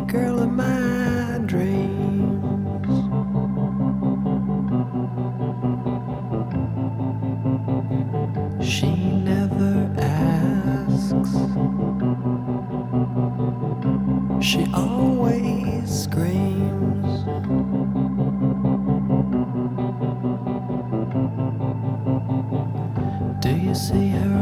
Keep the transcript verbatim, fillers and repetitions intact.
girl of my dreams. She never asks, she always screams. Do you see her